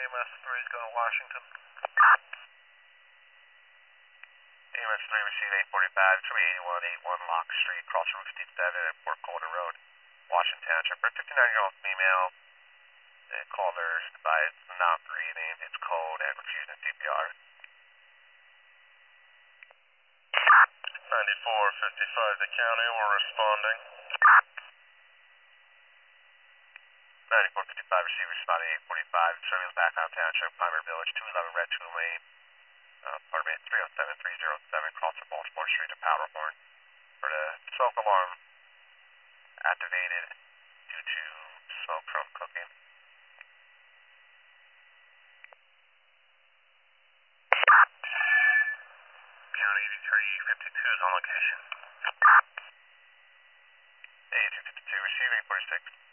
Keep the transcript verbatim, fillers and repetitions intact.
A M S three is going to Washington. A M S three, receive eight forty-five, it's going to be eighty-one eighty-one Lock Street, cross Route fifty-seven at Port Colder Road, Washington Township. For a fifty-nine-year-old female, the caller is advised not breathing, it's cold, and refusing C P R. ninety-four fifty-five to county, we're responding. ninety-four fifty-five, receive responding eight forty-five, surveillance background township, Palmer Village, two eleven Red Two Lane, uh, pardon me, three oh seven three oh seven, cross from Baltimore Street to Powderhorn, for the smoke alarm activated due to smoke from cooking. County eighty-three fifty-two is on location. eighty-three fifty-two, receive eight forty-six.